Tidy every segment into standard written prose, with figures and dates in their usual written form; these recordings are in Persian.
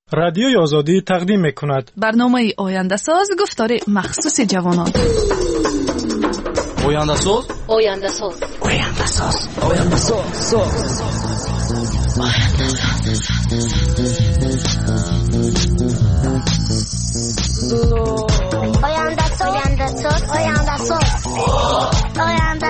رادیوی آزادی تقدیم می‌کند برنامه آینده ساز گفتار مخصوص جوانان. آینده ساز آینده ساز آینده ساز آینده ساز آینده ساز آینده ساز آینده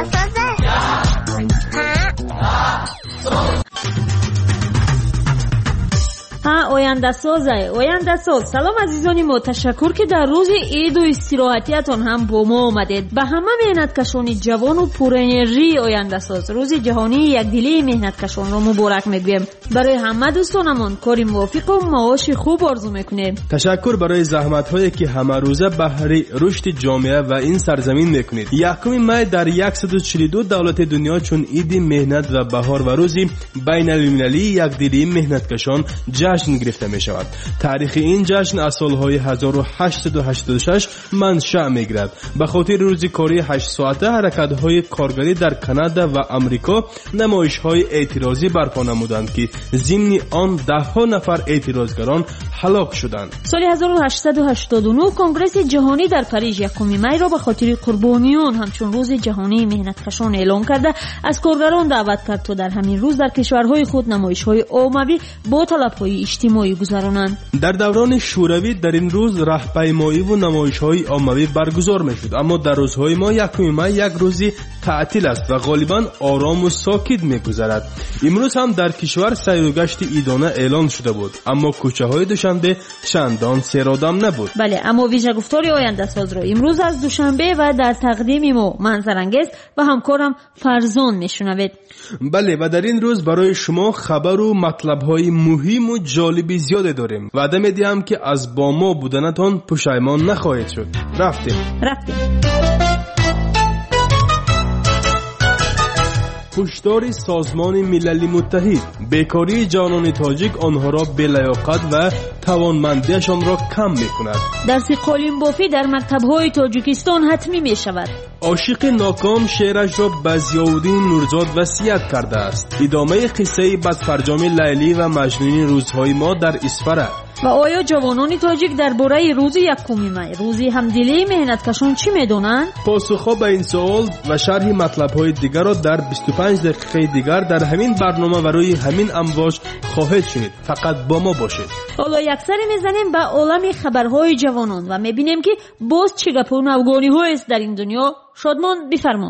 آینده ساز. سلام عزیزانی ما، تشکر که در روز عید و استراحتیتان هم با ما آمدید. به همه مهنتکشان جوان و پر انرژی آینده ساز روز جهانی یکدلی مهنتکشان را مبارک میگویم. برای همه دوستانمان کاری موافق و معاش خوب آرزو میکنیم. تشکر برای زحمت‌هایی که همه روزه بهره رشد جامعه و این سرزمین میکنید. 1 می در 142 دولت دنیا چون عید مهنت و بهار و روز بین المللی یکدلی مهنتکشان جشن گرفته می شود. تاریخ این جشن از سالهای 1886 منشأ می گیرد. به خاطر روز کاری 8 ساعته حرکت‌های کارگری در کانادا و آمریکا نمایش‌های اعتراضی برپا نمودند که ضمن آن ده‌ها نفر اعتراضگران هلاک شدند. سال 1889 کنگره جهانی در پاریس 1 می را به خاطر قربانیان همچون روز جهانی مهنتکشان اعلام کرده از کارگران دعوت کرد تا در همین روز در کشورهای خود نمایش‌های عمومی با طلب‌های اجتماعی گذرانند. در دوران شوروی در این روز راهپیمایی و نمایش‌های عمومی برگزار می‌شد، اما در روزهای ما 1 می یک روزی تعطیل است و غالباً آرام و ساکت می‌گذرد. امروز هم در کشور سیر و گشت عیدانه اعلان شده بود، اما کوچه‌های دوشنبه چندان سرآدم نبود. بله، اما ویژه گفتار آینده ساز را امروز از دوشنبه و در تقدیم ما منظرانگیز و همکارم فرزان میشنوید. بله، و در این روز برای شما خبر و مطلب‌های مهم و جالب زیاد داریم. وعده می‌دهم که از با ما بودنتان پشیمان نخواهید شد. رفتیم. هشدار سازمان ملل متحد: بیکاری جوانان تاجیک آنها را به لیاقت و توانمندیشان را کم می‌کند. درس قالین بافی در مکتب‌های تاجیکستان حتمی می‌شود. عاشق ناکام شعرش را به ضیاءالدین نورزاد وصیت کرده است. ادامه قصه بدفرجام لیلی و مجنون روزهای ما در اسفره. و آیا جوانان تاجیک درباره روز 1 می روزی همدلی مهنتکشان چی میدونند؟ پاسخها به این سوال و شرح مطلب‌های دیگر را در 25 دقیقه دیگر در همین برنامه و روی همین امواج خواهید شنید. فقط با ما باشید. حالا یک سری میزنیم به عالم خبرهای جوانان و میبینیم که باز چه گپ و نوگانی‌ها است در این دنیا. شادمان بفرما.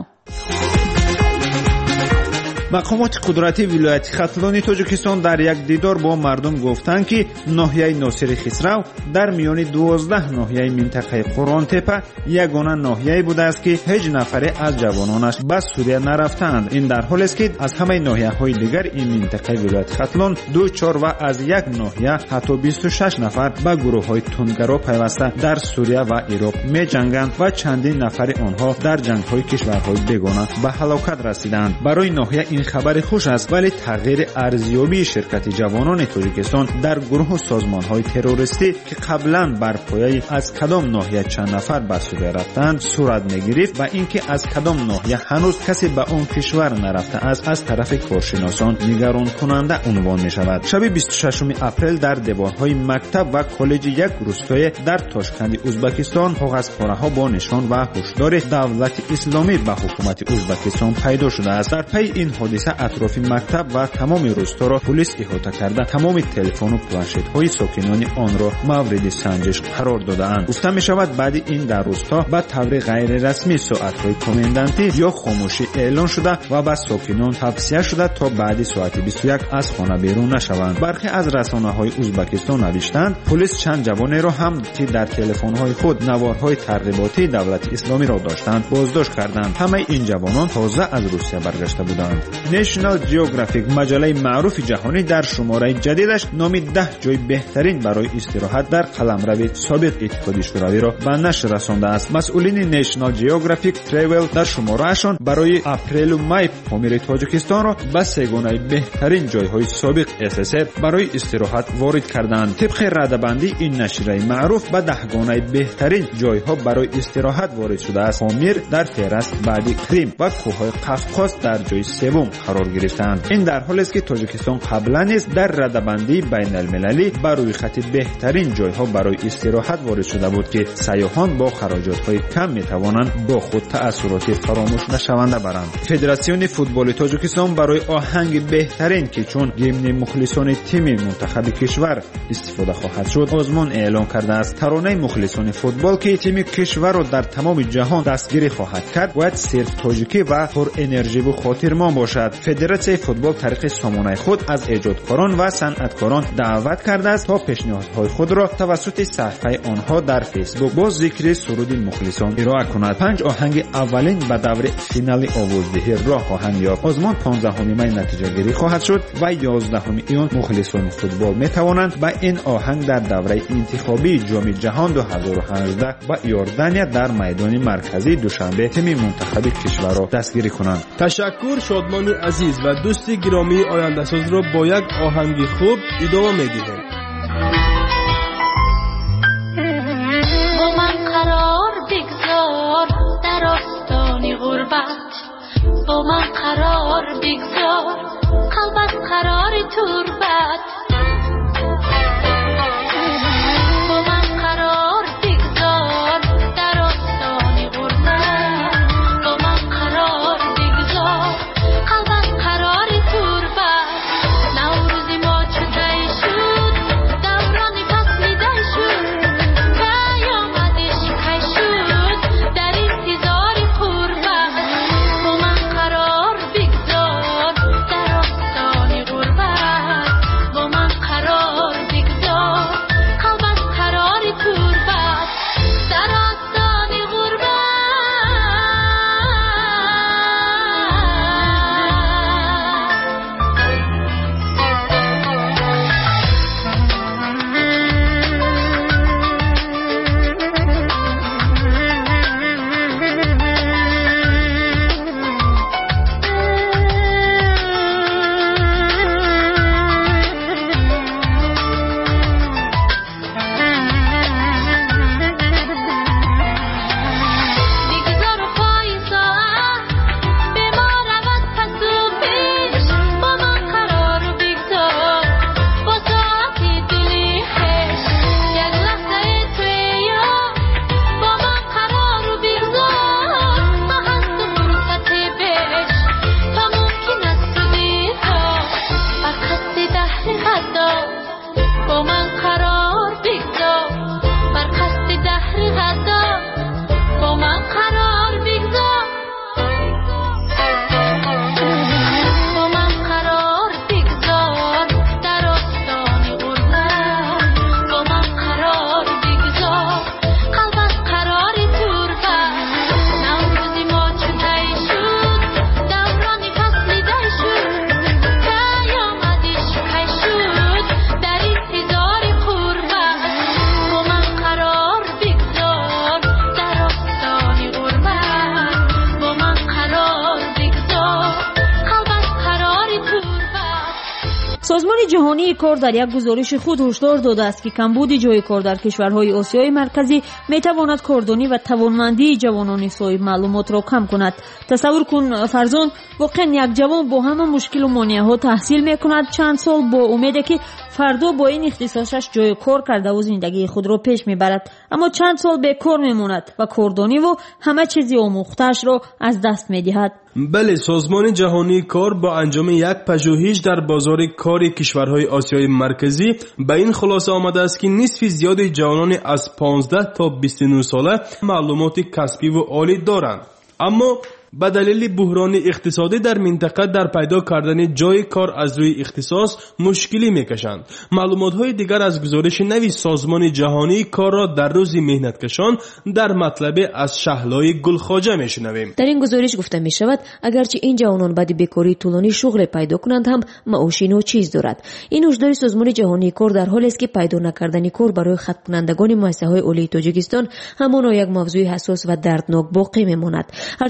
مقامات قدرتی ولایت ختلان تاجیکستان در یک دیدار با مردم گفتند که ناحیه ناصر خسرو در میان 12 ناحیه منطقه قرآن تپه یگانه ناحیه بوده است که هیچ نفری از جوانانش به سوریه نرفتند. این در حالی است که از همه ناحیه‌های دیگر این منطقه ولایت ختلان 2/4 و از یک ناحیه حتی 26 نفر به گروه‌های تندگرا پیوسته در سوریه و عراق می‌جنگند و چندین نفر آنها در جنگ‌های کشورهای بیگانه به هلاکت رسیدند. برای ناحیه این خبر خوش است، ولی تغییر ارزیابی شرکت جوانان تاجیکستان در گروه و سازمان‌های تروریستی که قبلا بر پایه از کدام ناحیه چند نفر به سوریه رفتند صورت می‌گرفت و اینکه از کدام ناحیه هنوز کسی به اون کشور نرفته است از طرف کارشناسان نگران کننده عنوان می‌شود. شب 26 اپریل در دیوارهای مکتب و کالج یک روستای در تاشکند ازبکستان کاغذپاره‌ها با نشان و هشدار دولت اسلامی به حکومت ازبکستان پیدا شده است. در پی این حادثه اطراف مکتب و تمام روستا را پلیس احاطه کرده تمام تلفن و پلنشت‌های ساکنان آن را مورد سنجش قرار داده‌اند. گفته می‌شود بعد این در روستا به طور غیر رسمی ساعت‌های کامندانتی یا خاموشی اعلان شده و به ساکنان توصیه شده تا بعد ساعت 21 از خانه بیرون نشوند. برخی از رسانه‌های ازبکستان نوشتند پلیس چند جوان را هم که در تلفن‌های خود نوارهای ترغیباتی دولت اسلامی را داشتند بازداشت کردند. همه این جوانان تازه از روسیه برگشته بودند. نیشنال جیوگرافیک مجله معروف جهانی در شماره جدیدش نام 10 جای بهترین برای استراحت در قلمرو سابق اتحادیه شوروی را به نشر رسانده است. مسئولین نیشنال جیوگرافیک تریول در شماره‌شان برای اپریل و می پامیر تاجیکستان را به سگانه بهترین جایهای سابق SSR برای استراحت وارد کردند. طبق رده‌بندی این نشریه معروف به 10 گانه بهترین جایها برای استراحت وارد شده است. پامیر در فهرست بعدی کریم و کوههای قفقاز در جای سوم قرار گرفتند. این در حالی است که تاجیکستان قبلا نیز در رده‌بندی بین المللی بر روی خط بهترین جایها برای استراحت وارد شده بود که سیاحان با خراجات‌های کم می‌توانند با خود تأثیرات فراموش نشونده برند. فدراسیون فوتبال تاجیکستان برای آهنگ بهترین که چون گیمن مخلصان تیم منتخب کشور استفاده خواهد شد آزمون اعلام کرده است. ترانه مخلصان فوتبال که تیم کشور را در تمام جهان دستگیری خواهد کرد باید صرف تاجیکی و پر انرژی و خاطرمان باشد. فدراسیون فوتبال طریق سامانه خود از ایجادکاران و صنعتکاران دعوت کرده است تا پیشنهادهای خود را توسط صفحه آنها در فیسبوک با ذکر سرود مخلصان ارائه کند. 5 آهنگ اولین به دور فینال آوازدهی راه خواهند یافت. آزمون 15 می نتیجه گیری خواهد شد و 11 ایون مخلصان فوتبال می توانند با این آهنگ در دوره انتخابی جام جهان 2018 با یوردانیا در میدان مرکزی دوشنبه تیم منتخب کشور را دستگیری کنند. تشکر شادمان عزیز و دوست گرامی آینده ساز را با یک آهنگ خوب ادامه می‌دهیم. با من قرار بگذار در آستان غربت، با من قرار بگذار قلبت قرار تربت، با من قرار بگذار در آستان غربت، با من قرار بگذار قلبت قرار تربت. نوروز ما چطور شد دوران فصلی در شد، پیامدش کی شد در انتظار قربت. با من قرار بگذار در آستان غربت، با من قرار بگذار قلبت قرار تربت. در آستان غربت بگذار و پای ساعت به ما رود پس و پیش، با من قرار بگذار با ساعت دلی خش. یک لحظه توی یاد با من قرار بگذار تا هست و فرصت بهش، تا ممکن است تو دیدار بر قصد دهر غدا. با من قرار بگذار بر قصد دهر غدا، با من قرار بگذار، با من قرار بگذار در آستان غربت، با من قرار بگذار قلبت قرار تربت. نوروز ما چطور شد دوران فصلی در شد، پیامدش کی شد در انتظار قربت. با من قرار بگذار در آستان غربت، با من قرار بگذار قلبت قرار تربت. سازمان جهانی کار در یک گزارش خود هشدار داده است که کمبود جای کار در کشورهای آسیای مرکزی میتواند کاردانی و توانمندی جوانان صاحب معلومات را کم کند. تصور کن فرزان واقعا یک جوان با همه مشکل و مانع‌ها تحصیل میکند، چند سال با امیده که فردا با این اختصاصش جای کار کرده و زندگی خود را پیش میبرد، اما چند سال بیکار میماند و کاردانی و همه چیزی آموخته‌اش را از دست میدهد. بله، سازمان جهانی کار با انجام یک پژوهش در بازار کار کشورهای آسیای مرکزی به این خلاصه آمده است که نصف زیاد جوانان از 15 تا 29 ساله معلومات کسبی و عالی دارند، اما به دلیل بحران اقتصادی در منطقه در پیدا کردن جای کار از روی اختصاص مشکلی میکشند. معلومات‌های دیگر از گزارش نوی سازمان جهانی کار را در روز مهنتکشان در مطلب از شهلای گلخواجه میشنویم. در این گزارش گفته می شود اگرچه این جوانان بعد بیکاری طولانی شغل پیدا کنند هم معاشی ناچیز دارد. این هشدار سازمان جهانی کار در حالی است که پیدا نکردن کار برای خط کنندگان مؤسسه‌های عالی تاجیکستان همان یک موضوع حساس و دردناک باقی میماند. هرچند طبق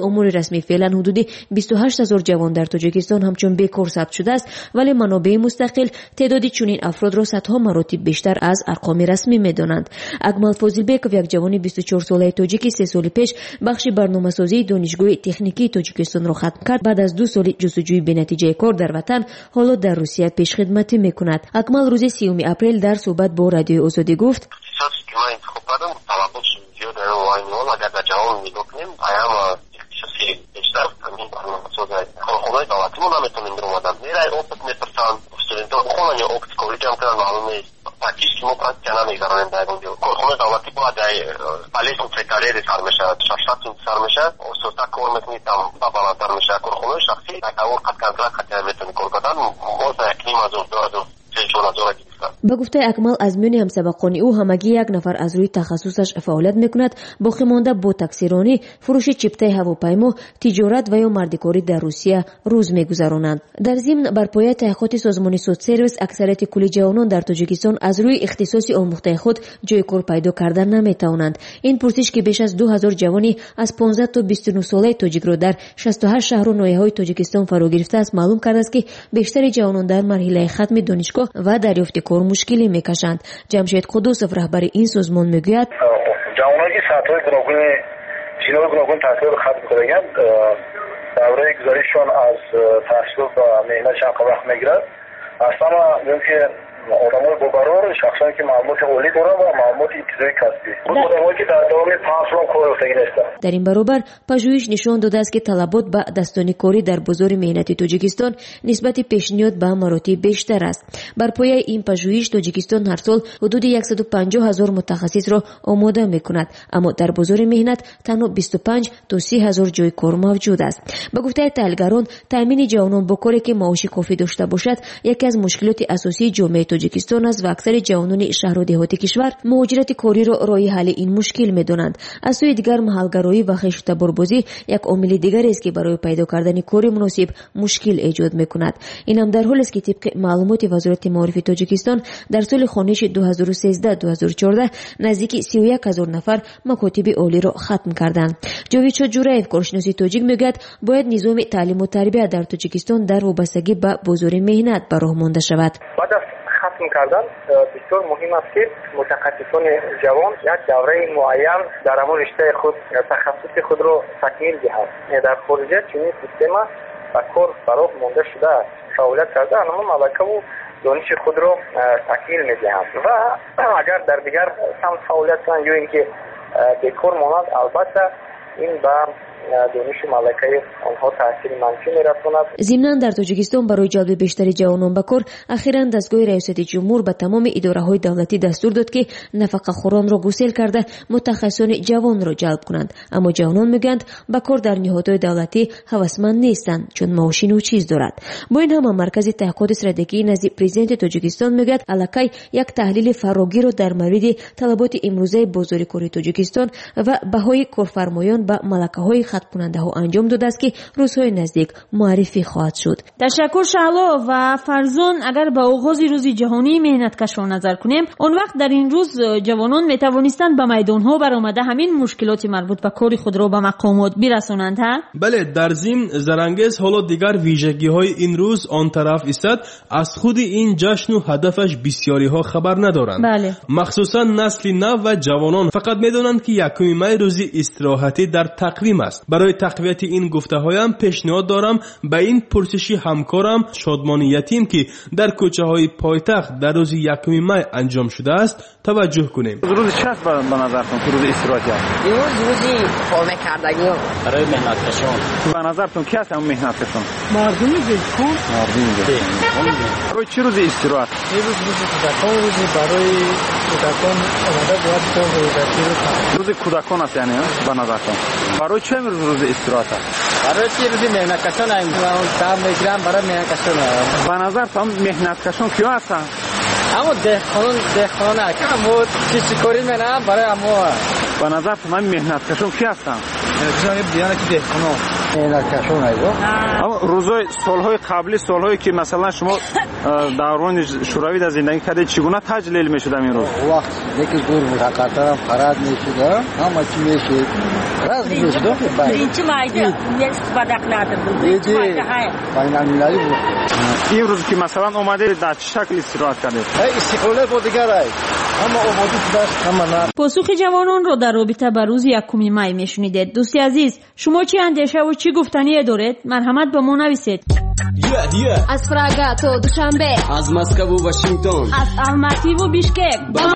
امور رسمی فعلا حدود 28000 جوان در تاجیکستان همچون بیکار ثبت شده است، ولی منابع مستقل تعداد چنین افراد را صدها مراتب بیشتر از ارقام رسمی می‌دانند. اکمل فاضلبکov یک جوان 24 ساله تاجیکی 3 سال پیش بخش برنامه‌سازی دانشگاه تکنیکی تاجیکستان را ختم کرد. بعد از 2 سال جستجوی به نتیجه کار در وطن حالا در روسیه پیشخدمتی می‌کند. اکمل روز 30 اپریل در صحبت با رادیو آزادی گفت: практически мы практика нمیگذاریم در اونجا کارخونه دولتی باید پلیس سکرتری سر میشه شخصیت سر میشه استاد کار میکنی tam بالاتر میشه کارخونه شخصی اگر قد کنترل خاطر میتونی کار کردن باز یکیم از اون دو با گفته اکمل از میان همسبقان او همگی یک نفر از روی تخصصش فعالیت میکند، باقی مانده با تکثیرانی، فروش چیپتای هواپیما، تجارت و یا مردکاری در روسیه روز میگذرانند. در ضمن بر پایه تحقیقات سازمان سودسرویس اکثریت کل جوانان در تاجیکستان از روی اختصاص آموخته خود جای کار پیدا کردن نمیتوانند. این پرسش که بیش از 2000 جوانی از 15 تا 29 ساله تاجیک را در 68 شهر و ناحیه‌های تاجیکستان فرا گرفته است معلوم کرده است که بیشتر جوانان در مرحله ختم دانشگاه و دریافت کار مشکلی میکشند. جمشید قدوسов رهبر این سازمان میگوید جوانانی که سطح گوناگون تحصیل ختم کردند دوره گذاریشون از تحصیل و مهنت چند وقت میگیرد. اصلا میگم که آدمای با قرار شخصانی که معلومات عالی دارن و معلومات ابتدایی کسبی بود آدمایی که در دوران 5 سال کار افتاده نیستن. در این برابر پژوهش نشان داده است که طلبات به دستانی کاری در بازار مهنتی تاجیکستان نسبت پیشنهاد به مراتب بیشتر است. بر پایه این پژوهش تاجیکستان هر سال حدود 150,000 متخصص را آماده میکند، اما در بازار مهنت تنها 25 تا 30,000 جای کار موجود است. به گفته تحلیلگران تامین جوانان با کاری که معاش کافی داشته باشد یکی از مشکلات اساسی جامعه تاجیکستان است و اکثر جوانان شهر و دهات کشور مهاجرت کاری را راه حل این مشکل می‌دانند. از سوی دیگر محلگرایی و خشت‌باربازی یک عامل دیگر است که برای پیدا کردن کار مناسب مشکل ایجاد می‌کند. این هم در حالی است که طبق معلومات وزارت معارف تاجیکستان در سال خانش 2013-2014 نزدیک 31,000 نفر مکاتب عالی را ختم کردند. جاوید شجورایف کارشناس تاجیک میگوید باید نظام تعلیم و تربیت در تاجیکستان در وابستگی به بازار مهنت به راه مانده شود. ختم کردن بسیار مهم است که متخصصان جوان یک دوره معین در همون رشته خود تخصص خود را تکمیل دهند. در خارج چنین سیستم و کار برای مانده شده فعالیت کرده اما ملکه و دانش خود را تکمیل می‌دهند و اگر در دیگر سمت فعالیت کنند یا اینکه بیکار مانند البته این به دانش ملکه آنها تاثیر منفی می‌رساند. ضمناً در تاجیکستان برای جلب بیشتر جوانان به کار اخیراً دستگاه ریاست جمهور به تمام اداره‌های دولتی دستور داد که نفقه خوران را گسیل کرده متخصصان جوان را جلب کنند، اما جوانان میگویند به کار در نهادهای دولتی هوسمند نیستند چون معاش نوچیز دارد. با این هم مرکز تحقیقات استراتژیکی نزد پرزیدنت تاجیکستان میگوید الکی یک تحلیل فراگیر را در مورد طلبات امروزه بازار کار تاجیکستان و بهای کارفرمایان به ملکه‌های ختم کننده ها انجام داده است که روزهای نزدیک معرفی خواهد شد. تشکر شهلا و فرزان. اگر به آغاز روز جهانی مهنتکشان نظر کنیم، اون وقت در این روز جوانان می توانستند به میدان ها برآمده همین مشکلات مربوط به کار خود را به مقامات برسانند. بله، در ضمن زرانگیز حالا دیگر ویژگی های این روز آن طرف است از خود این جشن و هدفش بسیاری ها خبر ندارند. بله. مخصوصا نسل نو و جوانان فقط میدانند که 1 می روزی استراحتی در تقویم است. برای تقویت این گفته هایم پیشنهاد دارم به این پرسشی همکارم شادمان یتیم که در کوچه های پایتخت در روز 1 می انجام شده است توجه کنیم. روز چه است به نظرتون روز استراحتی است؟ این روزی کار کردگی برای مهنتکشان. به نظرتون کی است اون مهنتکشان؟ مردمی دلکن. برای چه روز استراحت؟ این روز کودکان روزی برای کودکان آماده باید کار رو روز کودکان است یعنی به نظرتون. برای چه روز استراحت است؟ برای چه روز مهنتکشان کار میگیرن برای مهنتکشان. به نظرتون مهنتکشان کیا هستند؟ اما دهقان اما چی کاری میکنن برای اما به نظرتون مهنتکشان کی هستند؟ مهنتکشان بیان که دهقانا میهنتکشان اینا. اما روزهای سالهای قبلی سالهایی که مثلا شما دوران شوروی در زندگی کردید چگونه تجلیل میشد این روز؟ وقت یکی دور بود حقیقتا فراد میشد همه چی میشد راز میشد birinchi mayda استفاده qiladi بین المللی بود. این روز که مثلا اومده در چه شکل استراحت کردید؟ استقلال با دیگر ای اما آماده داشت همه پاسخ جوانان را در رابطه با روز 1 می میشنیدید. دوستی عزیز، شما چی اندیشه و چی گفتنی دارید؟ مرحمت به ما نویسید. از پراگا تا دوشنبه، از مسکو و واشنگتن، از الماتی و بیشکک.